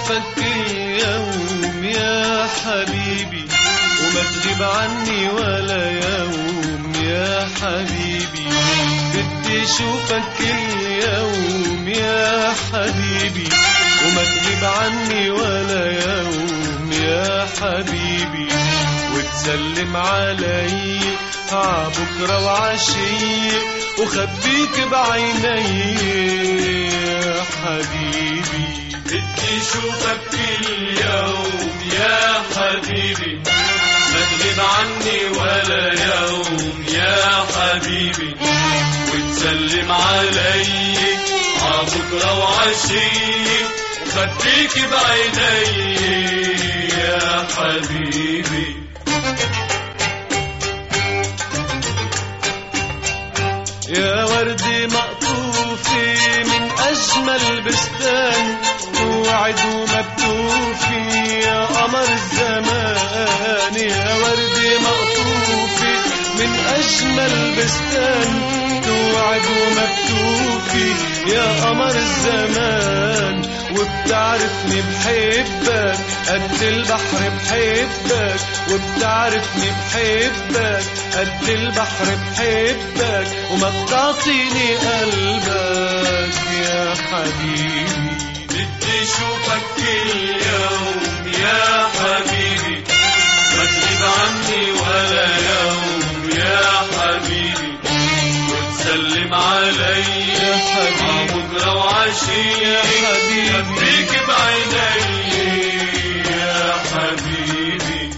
اشوفك كل يوم يا حبيبي، وما تغيب عني ولا يوم يا حبيبي. بدي اشوفك كل يوم يا حبيبي، وما تغيب عني ولا يوم يا حبيبي. وتسلم علي عبكرة وعشية وخبيك بعيني يا حبيبي. بدي اشوفك كل يوم يا حبيبي، ما تغيب عني ولا يوم يا حبيبي. وتسلم علي عبكرة وعشية وخبيك بعيني يا حبيبي. يا وردة مقطوفة من أجمل بستان، توعد وما بتوفي يا قمر الزمان. يا وردة مقطوفة من أجمل بستان، توعد وما بتوفي يا قمر الزمان. وبتعرفني بحبك قد البحر بحبك، وبتعرفني بحبك قد البحر بحبك، وما بتعطيني قلبك يا حبيبي. بدي اشوفك كل يوم يا حبيبي، ما تغيب عني ولا يوم يا حبيبي. وتسلم علي يا حبيبي عبكرة وعشية يا حبيبي، خبيك بعيني يا حبيبي.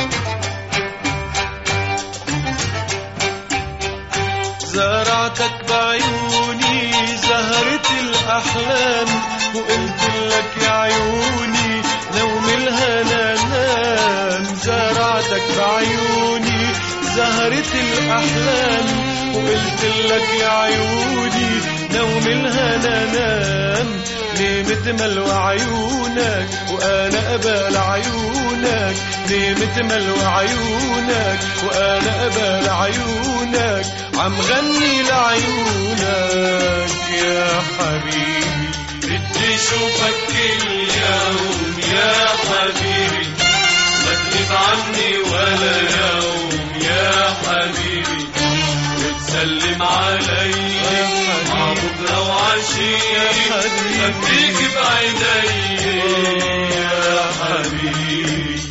زرعتك بعيوني زهرة الأحلام، وقلت لك يا عيوني نوم الهنا نام. زرعتك بعيوني زهرة الأحلام، وقلت لك يا عيوني نوم الهنا نام. ليه متمل عيونك وأنا قبل عيونك، ليه متمل عيونك وأنا قبل عيونك، عم غني لعيونك يا حبيبي. بدي اشوفك كل يوم يا حبيبي، ما تغيب عني ولا يوم يا حبيبي. وتسلم علي عبكرة وعشية خبيك بعيني يا حبيبي.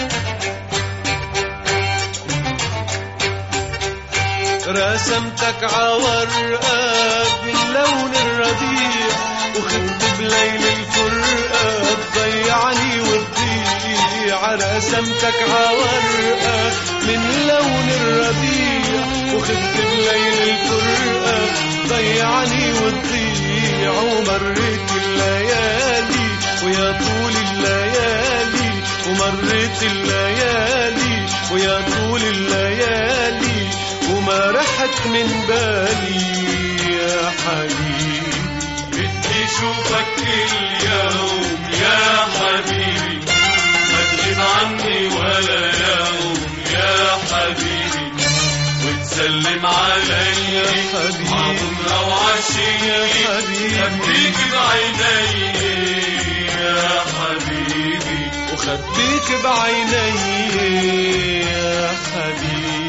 رسمتك عورقة باللون الربيع، وخدت بليل الفرقة تضيعني وتضيع. رسمتك عورقة من لون الربيع، وخدت بليل الفرقة تضيعني وتضيع. ومرت الليالي ويا طول الليالي، ومرت الليالي ويا طول الليالي، وما رحت من بالي يا حبيبي. بدي اشوفك كل يوم يا حبيبي، ما تغيب عني ولا يوم يا حبيبي. وتسلم علي يا حبيبي عبكرة وعشية خبيك بعيني يا حبيبي. وخبيك بعيني يا حبيبي.